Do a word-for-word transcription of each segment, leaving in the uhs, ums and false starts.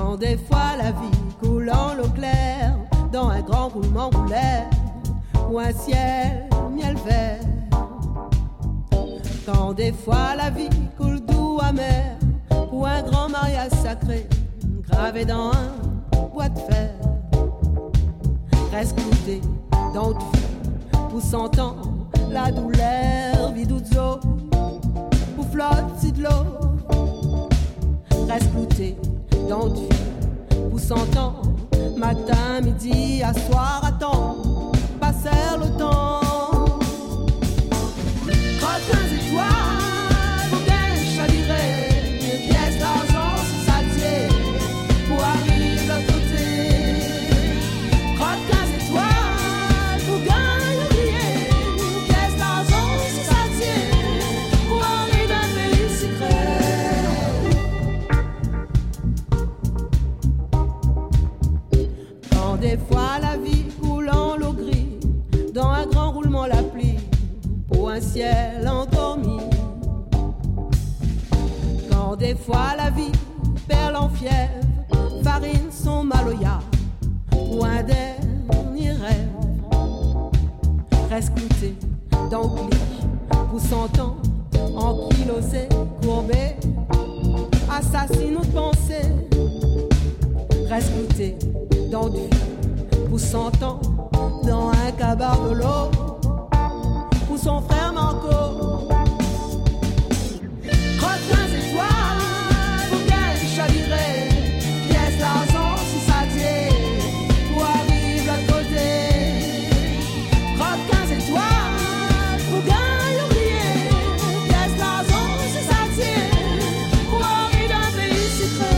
Quand des fois la vie coule en l'eau claire, dans un grand roulement roulaire, ou un ciel miel vert. Quand des fois la vie coule doux amer, ou un grand mariage sacré, gravé dans un bois de fer. Reste clouté dans le feu, où s'entend la douleur, vidouzo, où flotte si de l'eau. Reste clouté dans le feu, où s'entend matin, midi, à soir, attends, passer le temps. Crottins étoiles, pour bien chavirer, une pièce d'argent sur sa tire, pour arriver de l'autre côté. Crottins étoiles, pour bien oublier, une pièce d'argent sur sa tire, pour arriver d'un pays secret. Quand des fois la vie coule en l'eau gris, dans un grand roulement la pluie, pour un ciel endormi. Quand des fois la vie perle en fièvre, farine son maloya, pour un dernier rêve. Reste clouté dans le lit, pour s'entendre ankylosé, courbé, assassine ou pensée. Reste clouté dans le lit, pour s'entendre dans un cabaret de l'eau, où son frère Marco. Crottins étoiles, pour bien chavirer, pièce d'argent sous sa tire, pour arriver de l'autre côté. Crottins étoiles, pour bien oublier, pièce d'argent sous sa tire, pour arriver d'un pays secret.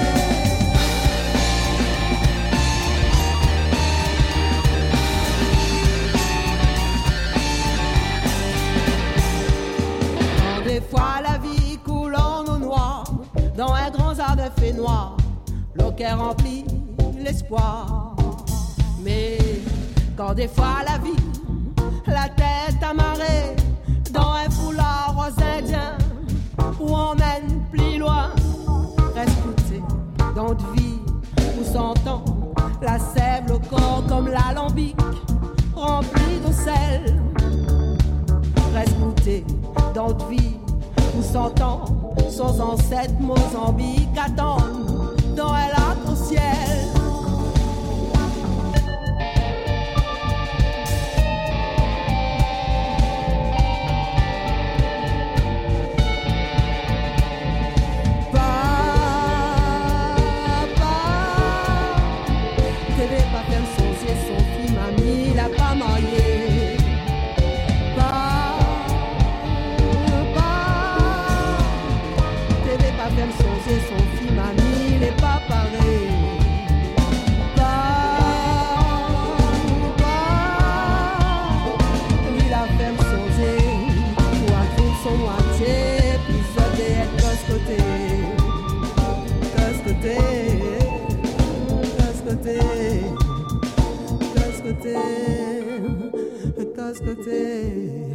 Des fois la vie coule en eau noire, dans un grand art de fait noir, l'eau qui remplit l'espoir. Mais quand des fois la vie, la tête amarrée, dans un foulard aux indiens, où on mène plus loin, reste clouté dans de vie, où s'entend la sève, le corps comme l'alambic, rempli de sel. Reste clouté dans de vie, où s'entend sans ancêtre Mozambique attendre dans un lac au ciel. Papa, t'es pas faire songer son fille, mamie, il a pas marié. Même songer son fils, mamie, il est pas pareil. Lui la fait me songer, pour un trou son moitié, puis je vais être de ce côté, de ce côté, de ce côté, de ce côté, de ce côté.